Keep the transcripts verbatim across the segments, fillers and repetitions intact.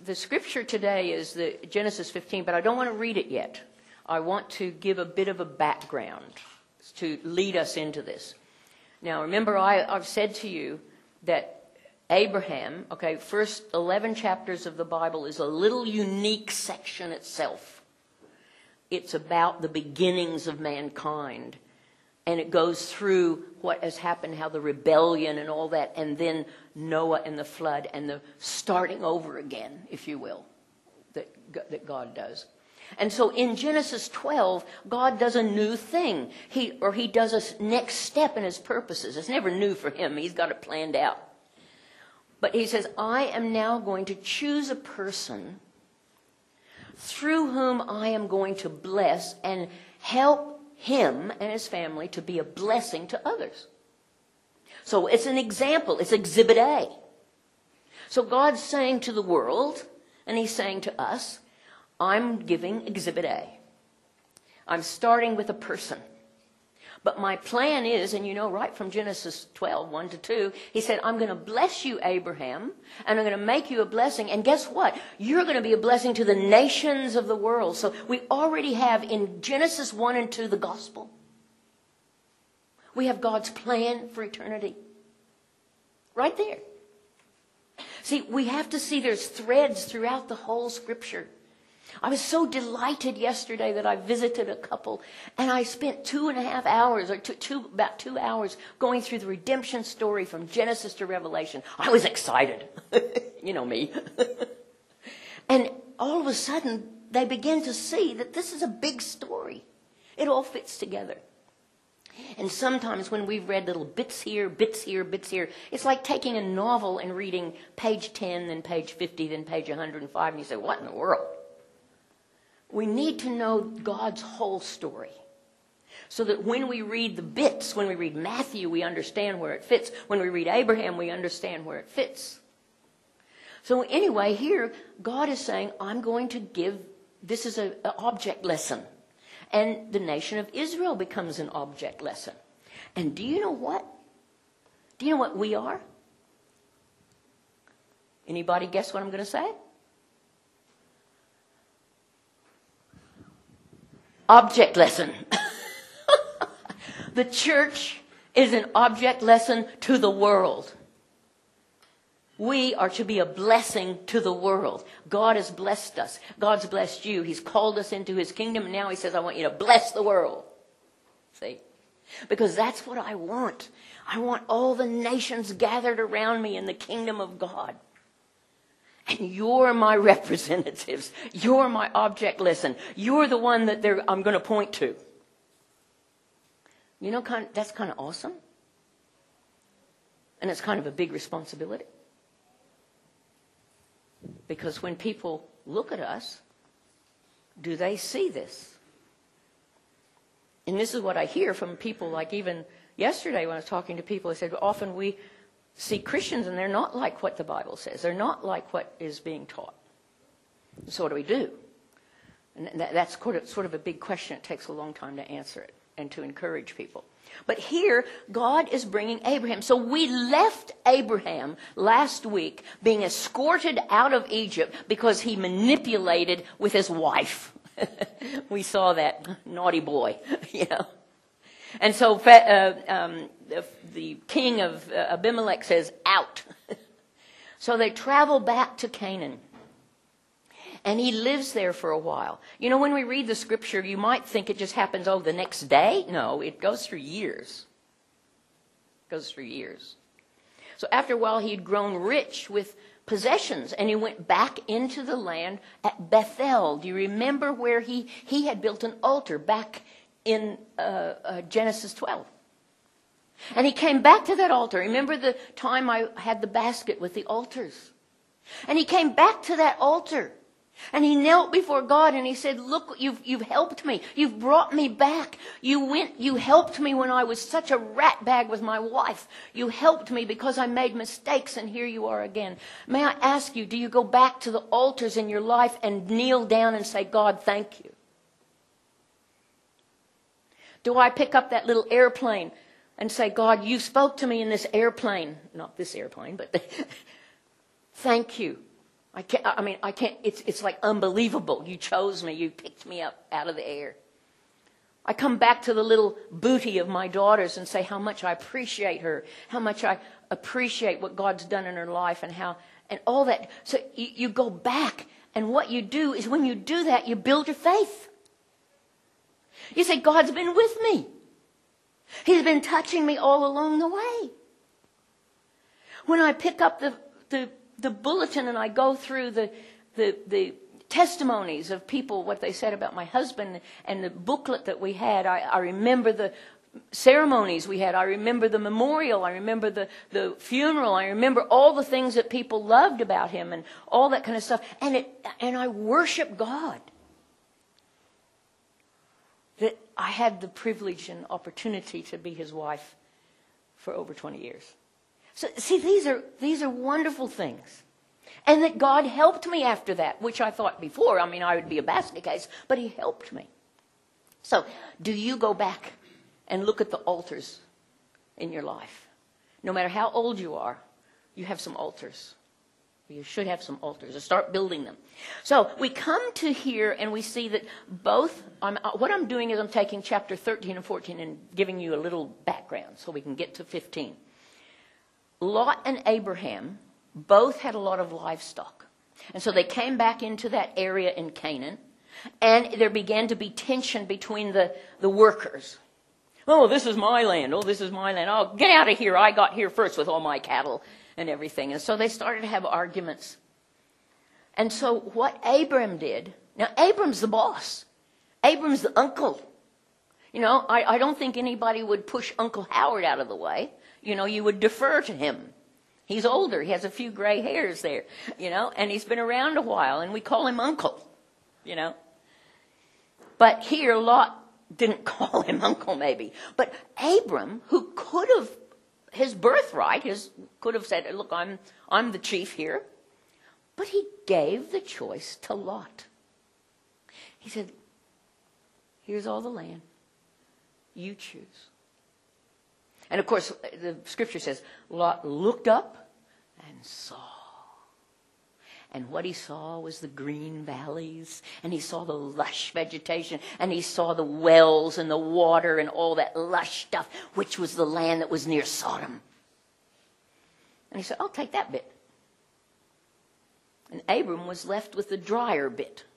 the scripture today is the Genesis fifteen, but I don't want to read it yet. I want to give a bit of a background to lead us into this. Now, remember, I, I've said to you that Abraham, okay, first eleven chapters of the Bible is a little unique section itself. It's about the beginnings of mankind. And it goes through what has happened, how the rebellion and all that, and then Noah and the flood and the starting over again, if you will, that, that God does. And so in Genesis twelve, God does a new thing. He, or he does a next step in his purposes. It's never new for him. He's got it planned out. But he says, I am now going to choose a person through whom I am going to bless and help him and his family to be a blessing to others. So it's an example. It's Exhibit A. So God's saying to the world, and he's saying to us, I'm giving Exhibit A. I'm starting with a person. But my plan is, and you know right from Genesis twelve, one to two, he said, I'm going to bless you, Abraham, and I'm going to make you a blessing. And guess what? You're going to be a blessing to the nations of the world. So we already have in Genesis one and two the gospel. We have God's plan for eternity. Right there. See, we have to see there's threads throughout the whole scripture. I was so delighted yesterday that I visited a couple, and I spent two and a half hours, or two, two, about two hours, going through the redemption story from Genesis to Revelation. I was excited. You know me. And all of a sudden, they begin to see that this is a big story. It all fits together. And sometimes when we've read little bits here, bits here, bits here, it's like taking a novel and reading page ten, then page fifty, then page one hundred five, and you say, what in the world? We need to know God's whole story so that when we read the bits, when we read Matthew, we understand where it fits. When we read Abraham, we understand where it fits. So anyway, here, God is saying, I'm going to give, this is an object lesson. And the nation of Israel becomes an object lesson. And do you know what? Do you know what we are? Anybody guess what I'm going to say? Object lesson. The church is an object lesson to the world. We are to be a blessing to the world. God has blessed us. God's blessed you. He's called us into his kingdom. And now he says, I want you to bless the world. See? Because that's what I want. I want all the nations gathered around me in the kingdom of God. And you're my representatives. You're my object lesson. You're the one that they're, I'm going to point to. You know, kind of, that's kind of awesome. And it's kind of a big responsibility. Because when people look at us, do they see this? And this is what I hear from people, like even yesterday when I was talking to people, they said, often we see Christians and they're not like what the Bible says. They're not like what is being taught. So what do we do? And that, that's sort of a big question. It takes a long time to answer it and to encourage people. But here, God is bringing Abraham. So we left Abraham last week being escorted out of Egypt because he manipulated with his wife. We saw that naughty boy, you know. And so uh, um, the, the king of uh, Abimelech says, out. So they travel back to Canaan. And he lives there for a while. You know, when we read the scripture, you might think it just happens, oh, the next day. No, it goes through years. It goes through years. So after a while, he had grown rich with possessions, and he went back into the land at Bethel. Do you remember where he, he had built an altar back in uh, uh, Genesis twelve? And he came back to that altar. Remember the time I had the basket with the altars? And he came back to that altar. And he knelt before God and he said, look, you've, you've helped me. You've brought me back. You went, you helped me when I was such a rat bag with my wife. You helped me because I made mistakes, and here you are again. May I ask you, do you go back to the altars in your life and kneel down and say, God, thank you? Do I pick up that little airplane and say, God, you spoke to me in this airplane. Not this airplane, but thank you. I can't, I mean, I can't, it's, it's like unbelievable. You chose me. You picked me up out of the air. I come back to the little booty of my daughters and say how much I appreciate her, how much I appreciate what God's done in her life and how, and all that. So you, you go back, and what you do is when you do that, you build your faith. You say, God's been with me. He's been touching me all along the way. When I pick up the, the, the bulletin and I go through the, the, the testimonies of people, what they said about my husband, and the booklet that we had, I, I remember the ceremonies we had. I remember the memorial. I remember the, the funeral. I remember all the things that people loved about him and all that kind of stuff. And it, and I worship God that I had the privilege and opportunity to be his wife for over twenty years. So, see, these are, these are wonderful things. And that God helped me after that, which I thought before, I mean, I would be a basket case, but he helped me. So, do you go back and look at the altars in your life? No matter how old you are, you have some altars. You should have some altars, or start building them. So, we come to here and we see that both, I'm, what I'm doing is I'm taking chapter thirteen and fourteen and giving you a little background so we can get to fifteen. Lot and Abraham both had a lot of livestock. And so they came back into that area in Canaan, and there began to be tension between the, the workers. Oh, this is my land. Oh, this is my land. Oh, get out of here. I got here first with all my cattle and everything. And so they started to have arguments. And so what Abram did, now Abram's the boss. Abram's the uncle. You know, I, I don't think anybody would push Uncle Howard out of the way. You know, you would defer to him. He's older. He has a few gray hairs there, you know, and he's been around a while, and we call him Uncle, you know. But here, Lot didn't call him Uncle, maybe. But Abram, who could have, his birthright, his could have said, look, I'm, I'm the chief here. But he gave the choice to Lot. He said, here's all the land. You choose. And of course, the scripture says, Lot looked up and saw. And what he saw was the green valleys, and he saw the lush vegetation, and he saw the wells and the water and all that lush stuff, which was the land that was near Sodom. And he said, I'll take that bit. And Abram was left with the drier bit.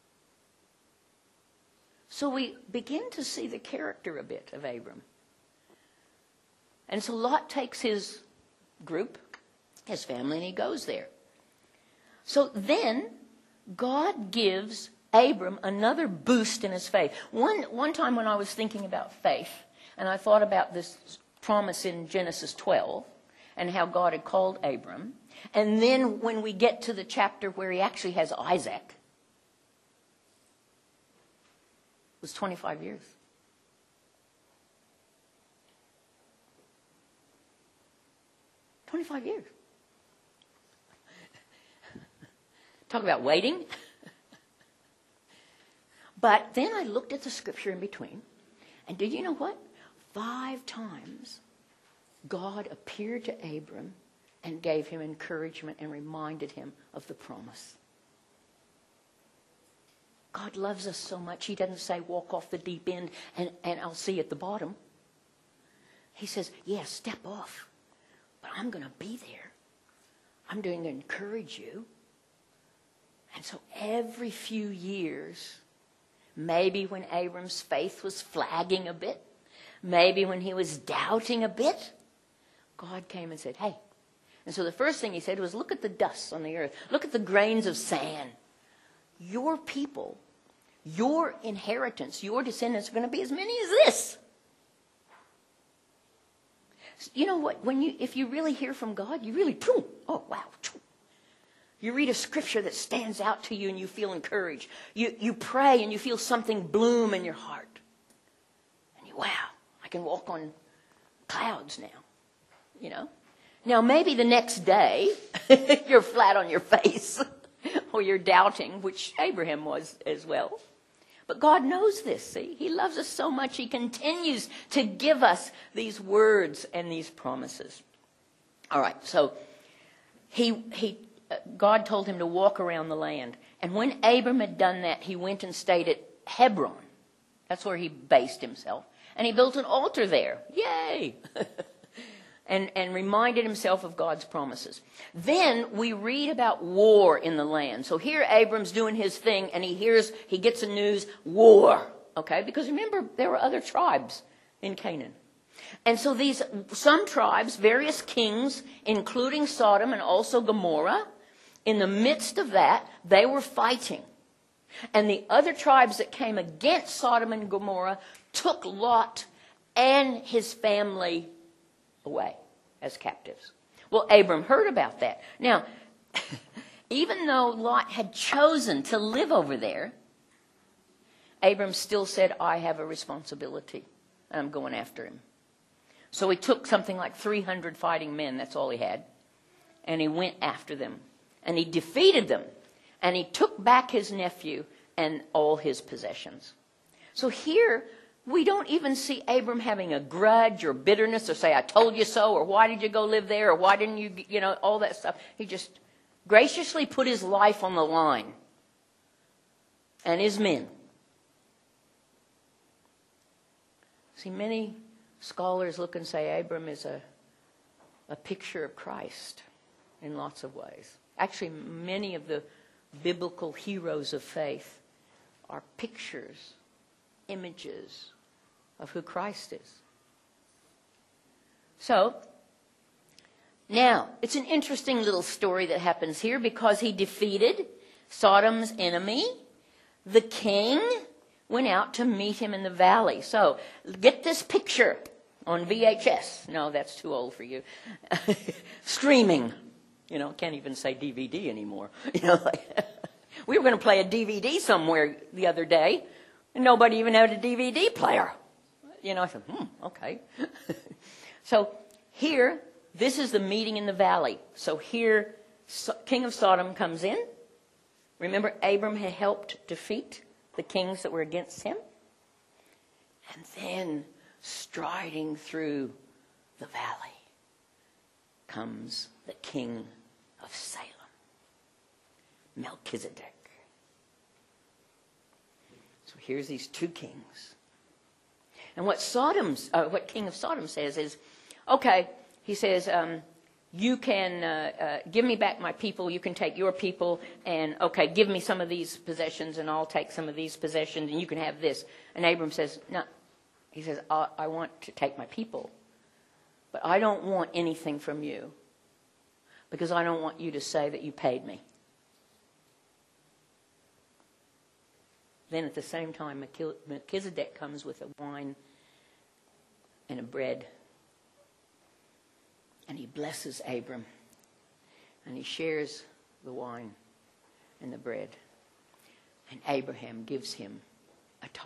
So we begin to see the character a bit of Abram. And so Lot takes his group, his family, and he goes there. So then God gives Abram another boost in his faith. One, one time when I was thinking about faith, and I thought about this promise in Genesis twelve and how God had called Abram, and then when we get to the chapter where he actually has Isaac, it was twenty-five years. twenty-five years. Talk about waiting. But then I looked at the scripture in between, and did you know what? Five times God appeared to Abram and gave him encouragement and reminded him of the promise. God loves us so much, he doesn't say walk off the deep end and, and I'll see you at the bottom. He says, yeah, step off. But I'm going to be there. I'm going to encourage you. And so every few years, maybe when Abram's faith was flagging a bit, maybe when he was doubting a bit, God came and said, hey. And so the first thing he said was, look at the dust on the earth. Look at the grains of sand. Your people, your inheritance, your descendants are going to be as many as this. You know what? When you, if you really hear from God, you really, oh, wow. You read a scripture that stands out to you and you feel encouraged. You, you pray and you feel something bloom in your heart. And you, wow, I can walk on clouds now, you know. Now, maybe the next day, you're flat on your face or you're doubting, which Abraham was as well. But God knows this, see? He loves us so much, he continues to give us these words and these promises. All right, so he, he God told him to walk around the land. And when Abram had done that, he went and stayed at Hebron. That's where he based himself. And he built an altar there. Yay! and, and reminded himself of God's promises. Then we read about war in the land. So here Abram's doing his thing, and he hears, he gets the news, war. Okay? Because remember, there were other tribes in Canaan. And so these, some tribes, various kings, including Sodom and also Gomorrah, in the midst of that, they were fighting. And the other tribes that came against Sodom and Gomorrah took Lot and his family away as captives. Well, Abram heard about that. Now, even though Lot had chosen to live over there, Abram still said, I have a responsibility, and I'm going after him. So he took something like three hundred fighting men, that's all he had, and he went after them. And he defeated them, and he took back his nephew and all his possessions. So here, we don't even see Abram having a grudge or bitterness or say, I told you so, or why did you go live there, or why didn't you, you know, all that stuff. He just graciously put his life on the line, and his men. See, many scholars look and say Abram is a, a picture of Christ in lots of ways. Actually, many of the biblical heroes of faith are pictures, images of who Christ is. So, now, it's an interesting little story that happens here because he defeated Sodom's enemy. The king went out to meet him in the valley. So, get this picture on V H S. No, that's too old for you. Streaming. You know, can't even say D V D anymore. You know, like, we were going to play a D V D somewhere the other day, and nobody even had a D V D player. You know, I said, hmm, okay. So here, this is the meeting in the valley. So here, so, King of Sodom comes in. Remember, Abram had helped defeat the kings that were against him. And then, striding through the valley, comes the king of Salem, Melchizedek. So here's these two kings. And what Sodom's, uh, what King of Sodom says is, okay, he says, um, you can uh, uh, give me back my people, you can take your people, and okay, give me some of these possessions, and I'll take some of these possessions, and you can have this. And Abram says, no, he says, I, I want to take my people, but I don't want anything from you, because I don't want you to say that you paid me. Then at the same time, Melchizedek comes with a wine and a bread. And he blesses Abram. And he shares the wine and the bread. And Abraham gives him a tithe.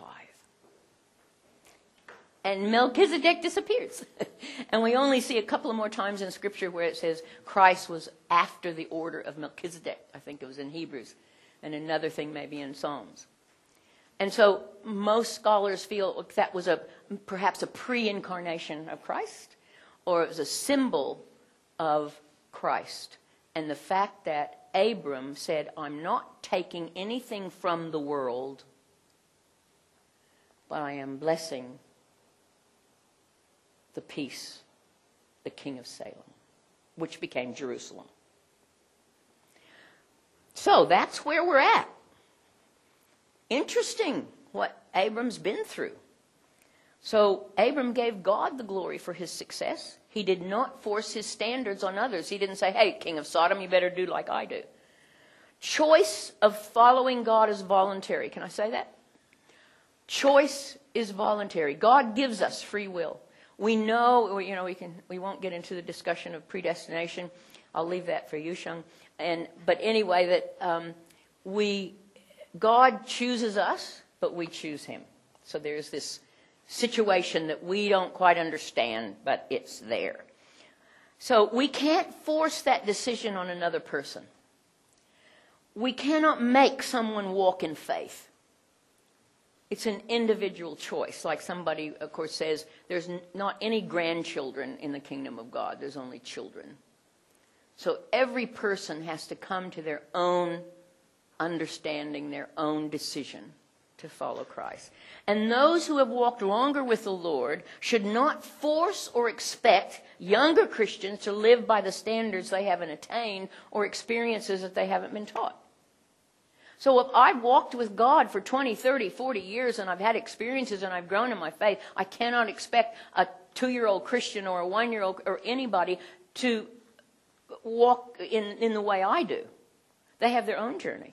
And Melchizedek disappears. And we only see a couple of more times in Scripture where it says Christ was after the order of Melchizedek. I think it was in Hebrews. And another thing maybe in Psalms. And so most scholars feel that was a perhaps a pre-incarnation of Christ, or it was a symbol of Christ. And the fact that Abram said, I'm not taking anything from the world, but I am blessing the peace, the king of Salem, which became Jerusalem. So that's where we're at. Interesting what Abram's been through. So Abram gave God the glory for his success. He did not force his standards on others. He didn't say, hey, king of Sodom, you better do like I do. Choice of following God is voluntary. Can I say that? Choice is voluntary. God gives us free will. We know, you know, we can. We won't get into the discussion of predestination. I'll leave that for you, Shung. And but anyway, that um, we. God chooses us, but we choose him. So there's this situation that we don't quite understand, but it's there. So we can't force that decision on another person. We cannot make someone walk in faith. It's an individual choice. Like somebody, of course, says, there's not any grandchildren in the kingdom of God. There's only children. So every person has to come to their own understanding, their own decision to follow Christ. And those who have walked longer with the Lord should not force or expect younger Christians to live by the standards they haven't attained or experiences that they haven't been taught. So if I've walked with God for twenty, thirty, forty years and I've had experiences and I've grown in my faith, I cannot expect a two-year-old Christian or a one-year-old or anybody to walk in, in the way I do. They have their own journey.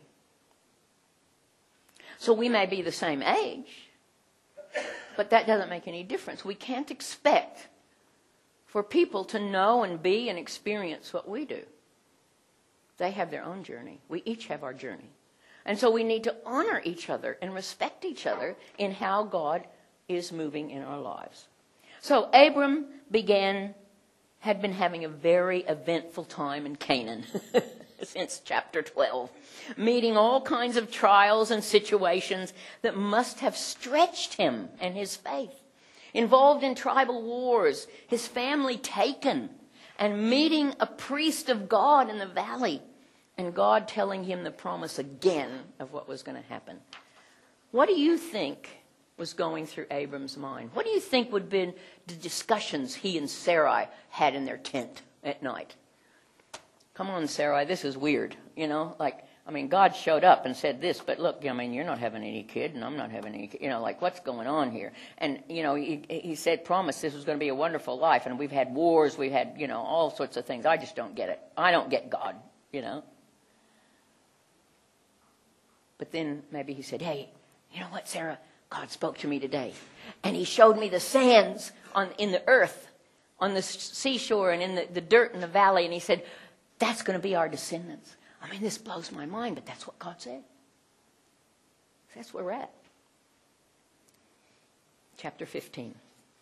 So we may be the same age, but that doesn't make any difference. We can't expect for people to know and be and experience what we do. They have their own journey. We each have our journey. And so we need to honor each other and respect each other in how God is moving in our lives. So Abram began, had been having a very eventful time in Canaan since chapter twelve, meeting all kinds of trials and situations that must have stretched him and his faith. Involved in tribal wars, his family taken, and meeting a priest of God in the valley, and God telling him the promise again of what was going to happen. What do you think was going through Abram's mind? What do you think would have been the discussions he and Sarai had in their tent at night? Come on, Sarai, this is weird. You know, like, I mean, God showed up and said this, but look, I mean, you're not having any kid, and I'm not having any kid. You know, like, what's going on here? And, you know, he, he said, promised this was going to be a wonderful life, and we've had wars, we've had, you know, all sorts of things. I just don't get it. I don't get God, you know. But then maybe he said, hey, you know what, Sarah? God spoke to me today, and he showed me the sands on in the earth, on the seashore and in the, the dirt in the valley, and he said, that's going to be our descendants. I mean, this blows my mind, but that's what God said. That's where we're at. Chapter fifteen.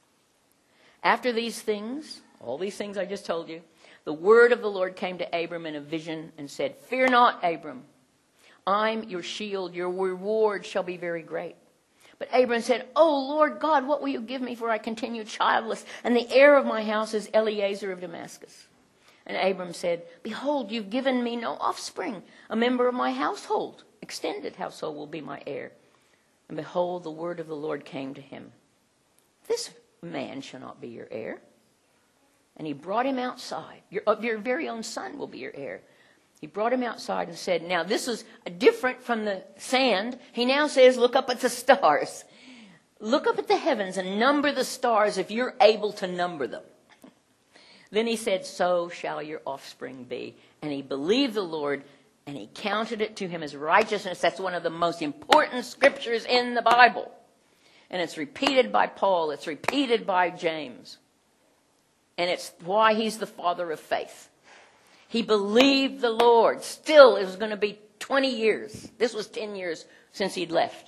After these things, all these things I just told you, the word of the Lord came to Abram in a vision and said, fear not, Abram. I'm your shield. Your reward shall be very great. But Abram said, oh, Lord God, what will you give me, for I continue childless, and the heir of my house is Eliezer of Damascus. And Abram said, behold, you've given me no offspring. A member of my household, extended household, will be my heir. And behold, the word of the Lord came to him. This man shall not be your heir. And he brought him outside. Your, your very own son will be your heir. He brought him outside and said, now this is different from the sand. He now says, look up at the stars. Look up at the heavens and number the stars if you're able to number them. Then he said, so shall your offspring be. And he believed the Lord, and he counted it to him as righteousness. That's one of the most important scriptures in the Bible. And it's repeated by Paul. It's repeated by James. And it's why he's the father of faith. He believed the Lord. Still, it was going to be twenty years. This was ten years since he'd left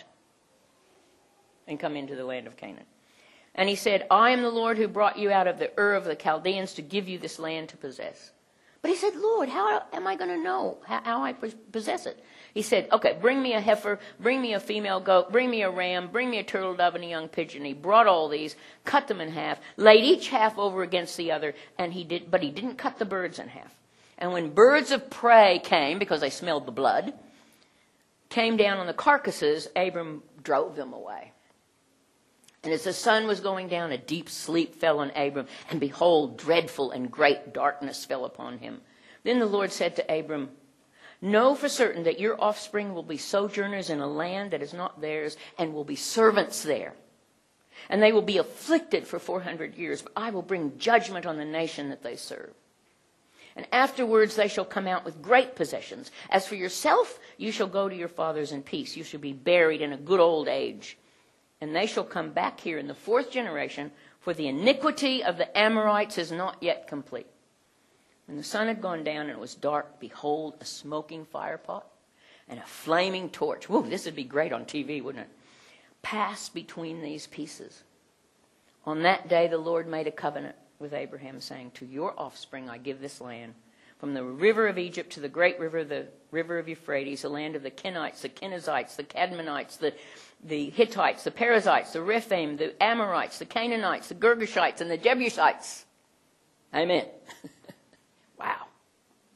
and come into the land of Canaan. And he said, I am the Lord who brought you out of the Ur of the Chaldeans to give you this land to possess. But he said, Lord, how am I going to know how, how I possess it? He said, okay, bring me a heifer, bring me a female goat, bring me a ram, bring me a turtle dove and a young pigeon. He brought all these, cut them in half, laid each half over against the other, and he did, but he didn't cut the birds in half. And when birds of prey came, because they smelled the blood, came down on the carcasses, Abram drove them away. And as the sun was going down, a deep sleep fell on Abram, and behold, dreadful and great darkness fell upon him. Then the Lord said to Abram, know for certain that your offspring will be sojourners in a land that is not theirs, and will be servants there. And they will be afflicted for four hundred years, but I will bring judgment on the nation that they serve. And afterwards they shall come out with great possessions. As for yourself, you shall go to your fathers in peace. You shall be buried in a good old age. And they shall come back here in the fourth generation, for the iniquity of the Amorites is not yet complete. When the sun had gone down and it was dark, behold, a smoking fire pot and a flaming torch. Whoa, this would be great on T V, wouldn't it? Passed between these pieces. On that day the Lord made a covenant with Abraham, saying, to your offspring I give this land, from the river of Egypt to the great river, the river of Euphrates, the land of the Kenites, the Kenizzites, the Cadmonites, the, the Hittites, the Perizzites, the Rephaim, the Amorites, the Canaanites, the Girgashites, and the Jebusites. Amen. Wow.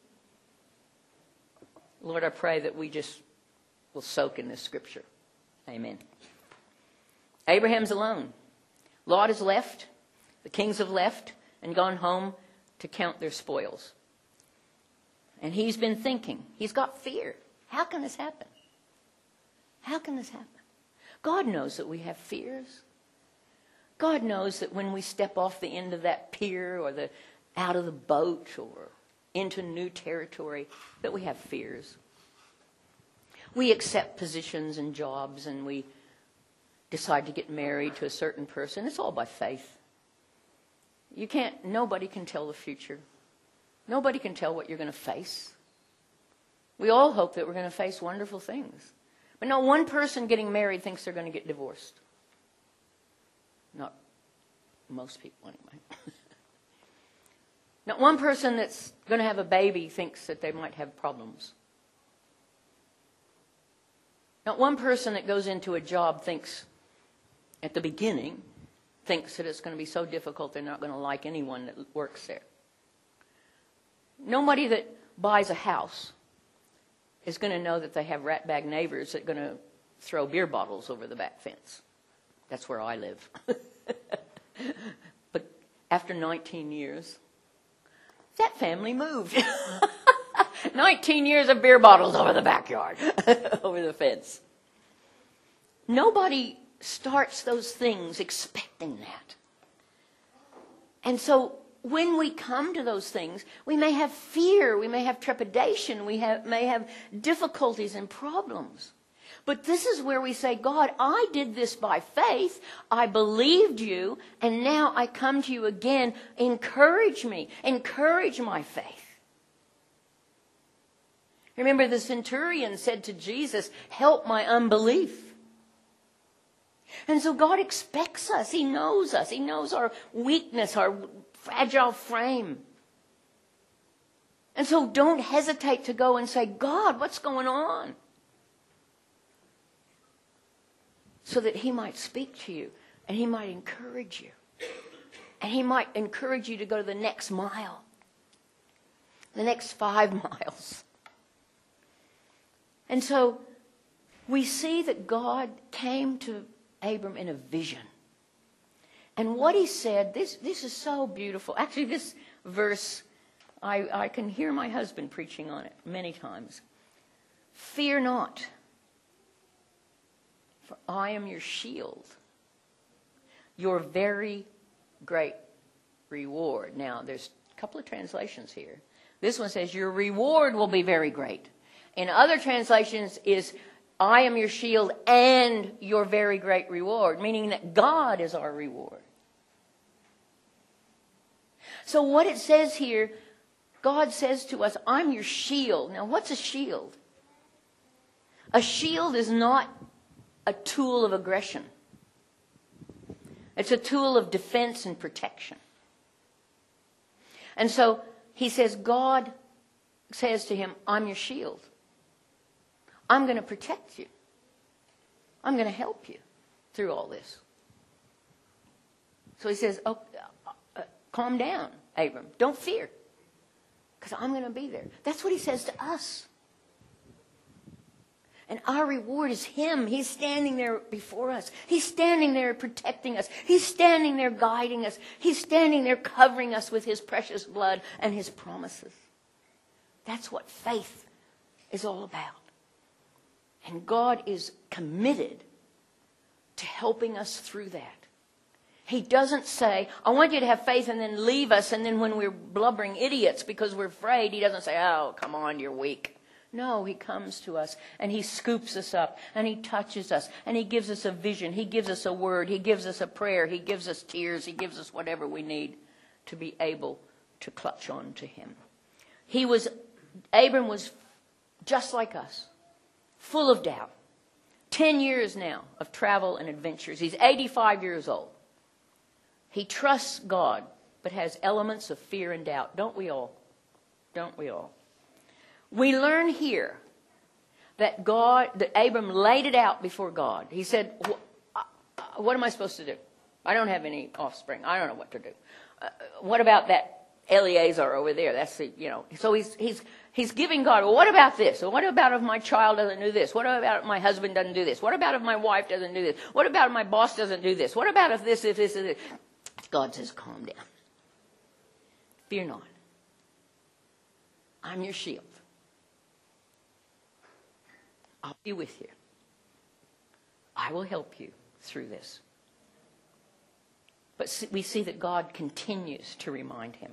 Lord, I pray that we just will soak in this scripture. Amen. Abraham's alone. Lot is left. The kings have left and gone home to count their spoils. And he's been thinking. He's got fear. How can this happen? How can this happen? God knows that we have fears. God knows that when we step off the end of that pier or the out of the boat or into new territory, that we have fears. We accept positions and jobs and we decide to get married to a certain person. It's all by faith. You can't, nobody can tell the future. Nobody can tell what you're going to face. We all hope that we're going to face wonderful things. But no one person getting married thinks they're going to get divorced. Not most people, anyway. Not one person that's going to have a baby thinks that they might have problems. Not one person that goes into a job thinks, at the beginning, thinks that it's going to be so difficult they're not going to like anyone that works there. Nobody that buys a house is going to know that they have ratbag neighbors that are going to throw beer bottles over the back fence. That's where I live. But after nineteen years, that family moved. nineteen years of beer bottles over the backyard, over the fence. Nobody starts those things expecting that. And so when we come to those things, we may have fear, we may have trepidation, we have, may have difficulties and problems. But this is where we say, God, I did this by faith, I believed you, and now I come to you again. Encourage me, encourage my faith. Remember, the centurion said to Jesus, help my unbelief. And so God expects us. He knows us. He knows our weakness, our fragile frame. And so don't hesitate to go and say, God, what's going on? So that he might speak to you and he might encourage you. And he might encourage you to go to the next mile, the next five miles. And so we see that God came to Abram in a vision. And what he said, this, this is so beautiful. Actually, this verse, I, I can hear my husband preaching on it many times. Fear not, for I am your shield, your very great reward. Now, there's a couple of translations here. This one says, your reward will be very great. In other translations is, I am your shield and your very great reward, meaning that God is our reward. So what it says here, God says to us, I'm your shield. Now, what's a shield? A shield is not a tool of aggression. It's a tool of defense and protection. And so he says, God says to him, I'm your shield. I'm going to protect you. I'm going to help you through all this. So he says, oh, uh, uh, calm down, Abram. Don't fear, because I'm going to be there. That's what he says to us. And our reward is him. He's standing there before us. He's standing there protecting us. He's standing there guiding us. He's standing there covering us with his precious blood and his promises. That's what faith is all about. And God is committed to helping us through that. He doesn't say, I want you to have faith and then leave us, and then when we're blubbering idiots because we're afraid, he doesn't say, oh, come on, you're weak. No, he comes to us and he scoops us up and he touches us and he gives us a vision. He gives us a word. He gives us a prayer. He gives us tears. He gives us whatever we need to be able to clutch on to him. He was, Abram was just like us, full of doubt. Ten years now of travel and adventures. He's eighty-five years old. He trusts God, but has elements of fear and doubt. Don't we all? Don't we all? We learn here that God, that Abram laid it out before God. He said, what am I supposed to do? I don't have any offspring. I don't know what to do. Uh, what about that Eleazar over there. That's the, you know. So he's he's he's giving God, well, what about this? What about if my child doesn't do this? What about if my husband doesn't do this? What about if my wife doesn't do this? What about if my boss doesn't do this? What about if this, if this, if this? God says, calm down. Fear not. I'm your shield. I'll be with you. I will help you through this. But we see that God continues to remind him.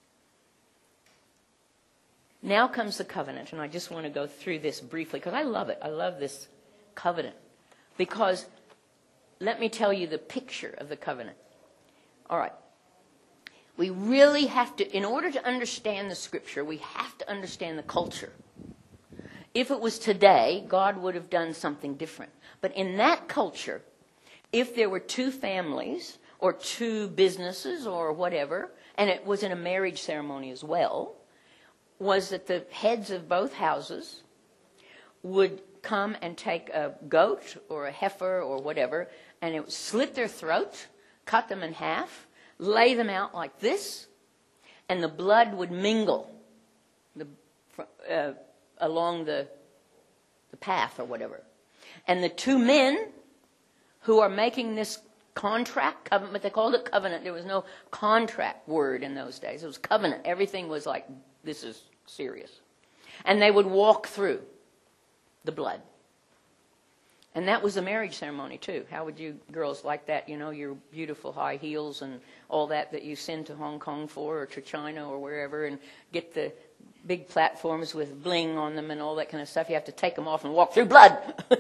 Now comes the covenant, and I just want to go through this briefly because I love it. I love this covenant because let me tell you the picture of the covenant. All right. We really have to, in order to understand the scripture, we have to understand the culture. If it was today, God would have done something different. But in that culture, if there were two families or two businesses or whatever, and it was in a marriage ceremony as well, was that the heads of both houses would come and take a goat or a heifer or whatever, and it would slit their throat, cut them in half, lay them out like this, and the blood would mingle the, uh, along the, the path or whatever. And the two men who are making this contract, covenant, they called it covenant. There was no contract word in those days. It was covenant. Everything was like, this is serious. And they would walk through the blood. And that was the marriage ceremony too. How would you girls like that? You know, your beautiful high heels and all that that you send to Hong Kong for or to China or wherever and get the big platforms with bling on them and all that kind of stuff. You have to take them off and walk through blood.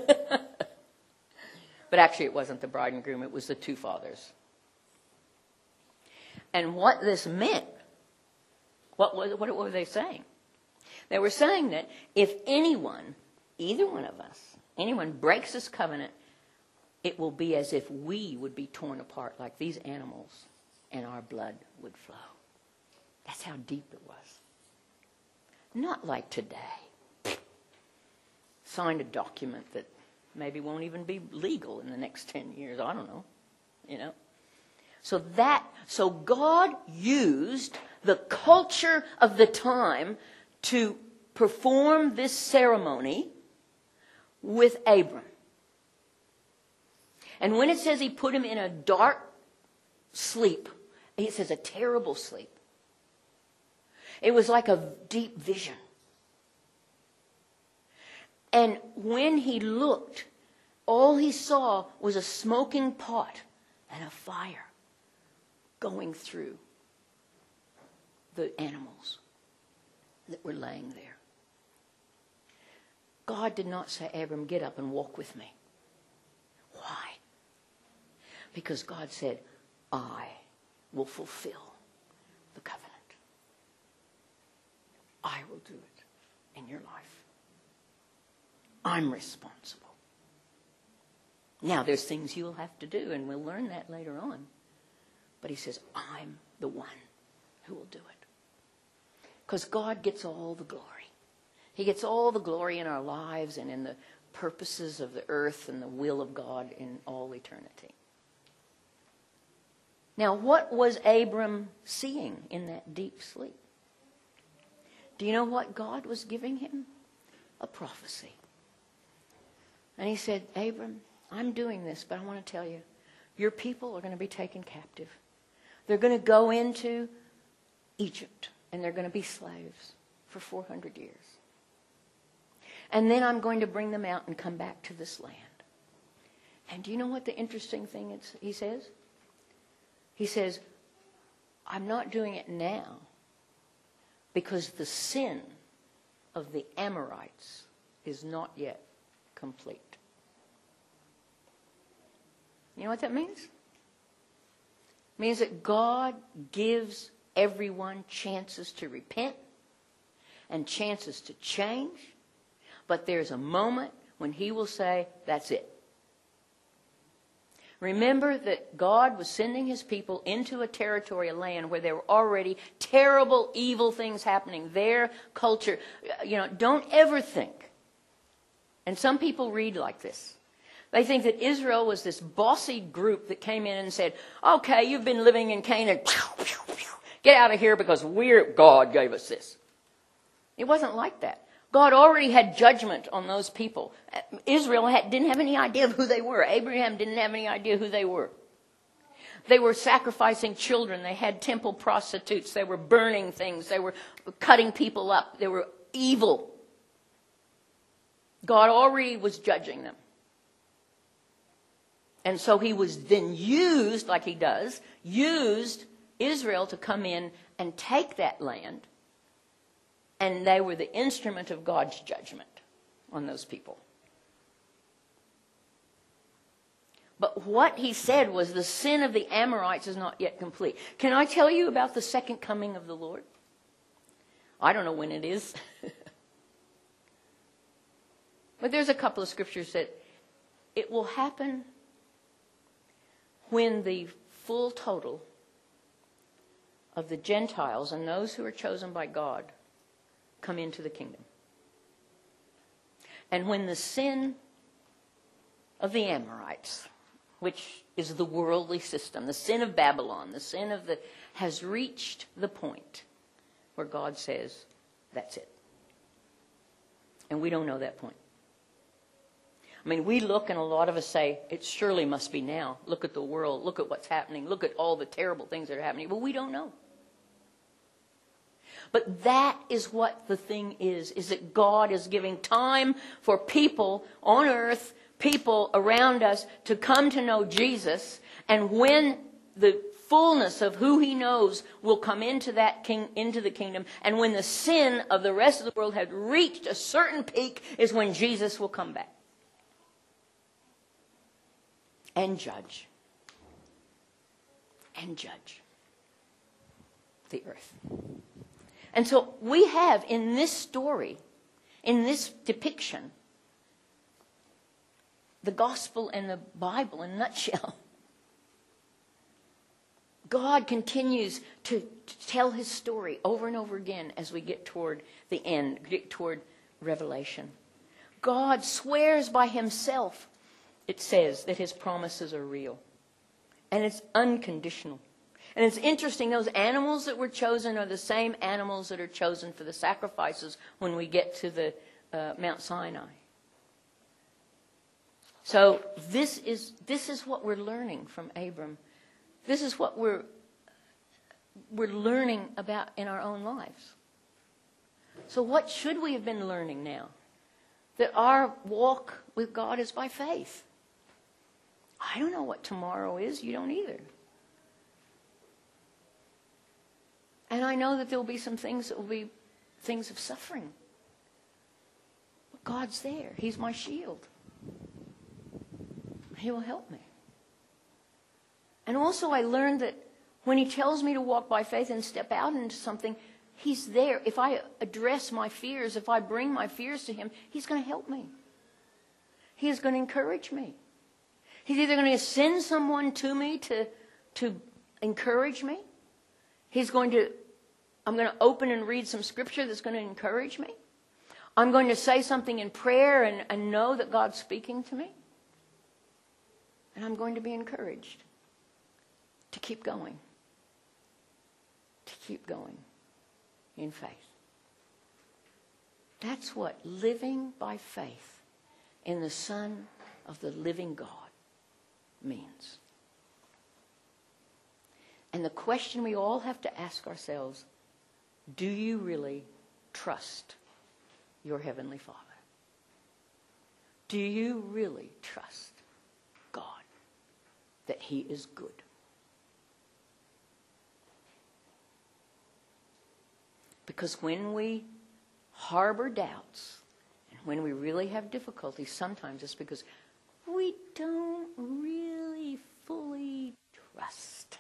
But actually it wasn't the bride and groom. It was the two fathers. And what this meant, what, was, what were they saying? They were saying that if anyone, either one of us, anyone breaks this covenant, it will be as if we would be torn apart like these animals and our blood would flow. That's how deep it was. Not like today. Signed a document that maybe won't even be legal in the next ten years. I don't know. You know. So that, so God used the culture of the time to perform this ceremony with Abram. And when it says he put him in a dark sleep, it says a terrible sleep. It was like a deep vision. And when he looked, all he saw was a smoking pot and a fire going through the animals that were laying there. God did not say, Abram, get up and walk with me. Why? Because God said, I will fulfill the covenant. I will do it in your life. I'm responsible. Now, there's things you'll have to do, and we'll learn that later on. But he says, I'm the one who will do it. Because God gets all the glory. He gets all the glory in our lives and in the purposes of the earth and the will of God in all eternity. Now, what was Abram seeing in that deep sleep? Do you know what God was giving him? A prophecy. And he said, Abram, I'm doing this, but I want to tell you, your people are going to be taken captive. They're going to go into Egypt, and they're going to be slaves for four hundred years. And then I'm going to bring them out and come back to this land. And do you know what the interesting thing is, he says? He says, I'm not doing it now because the sin of the Amorites is not yet complete. You know what that means? It means that God gives everyone chances to repent and chances to change, but there's a moment when he will say, that's it. Remember that God was sending his people into a territory, a land where there were already terrible, evil things happening. Their culture, you know, don't ever think. And some people read like this. They think that Israel was this bossy group that came in and said, okay, you've been living in Canaan. Get out of here because we're, God gave us this. It wasn't like that. God already had judgment on those people. Israel had, didn't have any idea of who they were. Abraham didn't have any idea who they were. They were sacrificing children. They had temple prostitutes. They were burning things. They were cutting people up. They were evil. God already was judging them. And so he was then used, like he does, used Israel to come in and take that land. And they were the instrument of God's judgment on those people. But what he said was the sin of the Amorites is not yet complete. Can I tell you about the second coming of the Lord? I don't know when it is. But there's a couple of scriptures that it will happen when the full total of the Gentiles and those who are chosen by God come into the kingdom. And when the sin of the Amorites, which is the worldly system, the sin of Babylon, the sin of the, has reached the point where God says, that's it. And we don't know that point. I mean, we look and a lot of us say, it surely must be now. Look at the world. Look at what's happening. Look at all the terrible things that are happening. Well, we don't know. But that is what the thing is, is that God is giving time for people on earth, people around us, to come to know Jesus. And when the fullness of who he knows will come into that king, into the kingdom, and when the sin of the rest of the world had reached a certain peak, is when Jesus will come back and judge. And judge the earth. And so we have in this story, in this depiction, the gospel and the Bible in a nutshell. God continues to, to tell his story over and over again as we get toward the end, get toward Revelation. God swears by himself, it says, that his promises are real. And it's unconditional. And it's interesting, those animals that were chosen are the same animals that are chosen for the sacrifices when we get to the uh, Mount Sinai. So this is this is what we're learning from Abram. This is what we're we're learning about in our own lives. So what should we have been learning now? That our walk with God is by faith. I don't know what tomorrow is. You don't either. And I know that there will be some things that will be things of suffering. But God's there. He's my shield. He will help me. And also I learned that when he tells me to walk by faith and step out into something, he's there. If I address my fears, if I bring my fears to him, he's going to help me. He is going to encourage me. He's either going to send someone to me to, to encourage me. He's going to, I'm going to open and read some scripture that's going to encourage me. I'm going to say something in prayer and, and know that God's speaking to me. And I'm going to be encouraged to keep going. To keep going in faith. That's what living by faith in the Son of the living God means. And the question we all have to ask ourselves, do you really trust your Heavenly Father? Do you really trust God that he is good? Because when we harbor doubts, and when we really have difficulties, sometimes it's because we don't really fully trust.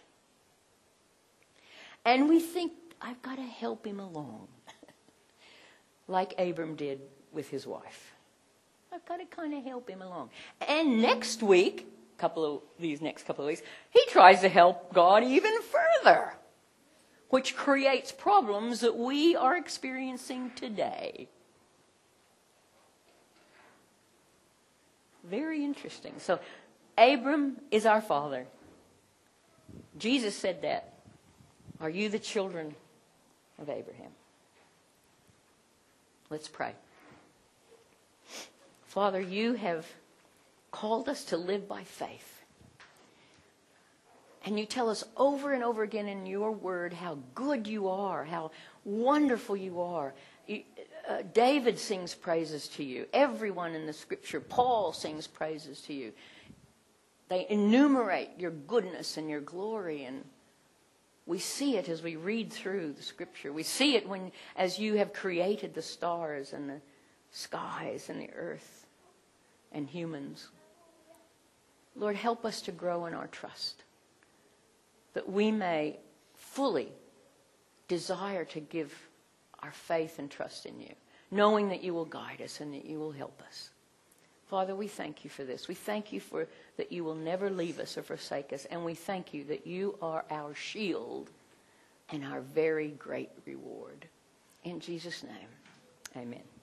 And we think, I've got to help him along. Like Abram did with his wife. I've got to kind of help him along. And next week, couple of these next couple of weeks, he tries to help God even further, which creates problems that we are experiencing today. Very interesting. So, Abram is our father. Jesus said that. Are you the children of Abraham? Let's pray. Father, you have called us to live by faith. And you tell us over and over again in your word how good you are, how wonderful you are. You, uh, David sings praises to you. Everyone in the scripture, Paul sings praises to you. They enumerate your goodness and your glory, and we see it as we read through the scripture. We see it when, as you have created the stars and the skies and the earth and humans. Lord, help us to grow in our trust, that we may fully desire to give our faith and trust in you, knowing that you will guide us and that you will help us. Father, we thank you for this. We thank you for that you will never leave us or forsake us, and we thank you that you are our shield and our very great reward. In Jesus' name, amen.